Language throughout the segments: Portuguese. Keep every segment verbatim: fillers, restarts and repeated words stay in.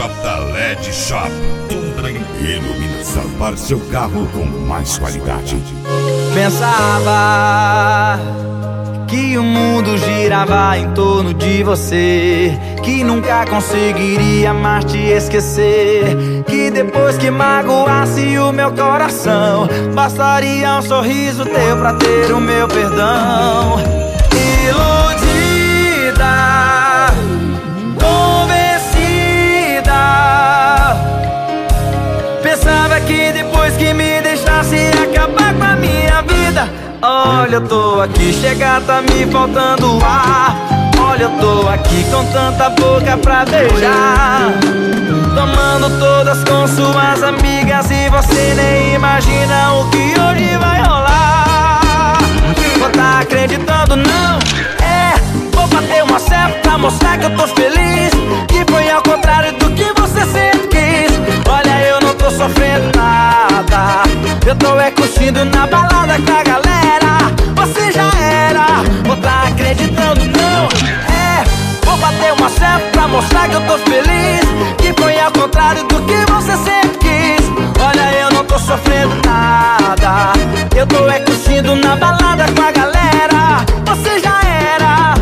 J L E D Shop. Toda iluminação para seu carro com mais qualidade. Pensava que o mundo girava em torno de você, que nunca conseguiria mais te esquecer, que depois que magoasse o meu coração, bastaria um sorriso teu pra ter o meu perdão. Iludida, convencida, pensava que depois que me deixasse ia acabar com a minha vida. Olha, eu tô aqui, chega, tá me faltando ar. Olha, eu tô aqui com tanta boca pra beijar, tomando todas com suas amigas, e você nem imagina o que hoje vai rolar. Vou tá acreditando não? É, vou bater uma selfie pra mostrar que eu tô feliz, que foi ao contrário do que você sempre quis. Olha, eu não tô sofrendo nada, eu tô é curtindo na balada com a galera. Você já era, vou tá acreditando não? É, vou bater uma selfie pra mostrar que eu tô feliz, que foi ao contrário do que você sempre quis. Olha, eu não tô sofrendo nada, eu tô é curtindo na balada com a galera. Você já era.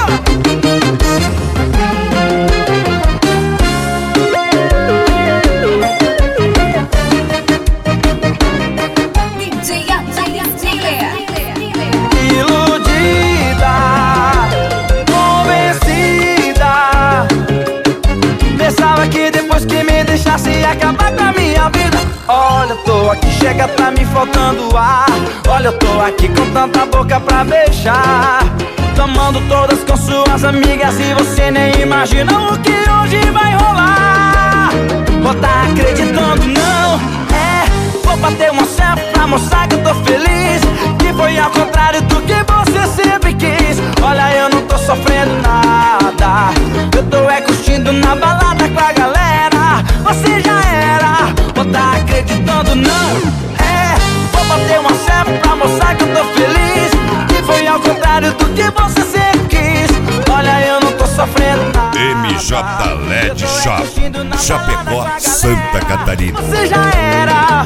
Que depois que me deixasse ia acabar com a minha vida. Olha, eu tô aqui, chega, tá me faltando ar. Olha, eu tô aqui com tanta boca pra beijar, tomando todas com suas amigas, e você nem imagina o que hoje vai rolar. Vou tá acreditando não? É, vou bater uma selfie pra mostrar que eu tô feliz, que foi ao contrário do que você sempre quis. Olha, eu não tô sofrendo nada, eu tô é curtindo na balada com a galera. Você já era, vou tá acreditando não? É, vou bater uma selfie pra mostrar que eu tô feliz, que foi ao contrário do que você sempre quis. Olha, eu não tô sofrendo nada. M J L E D Shop, Chapecó, Santa Catarina. Você já era.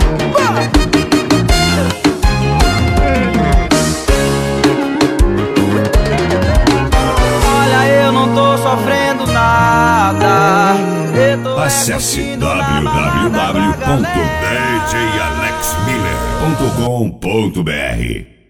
Olha, eu não tô sofrendo nada, acesse w w w ponto d j alex miller ponto com ponto b r.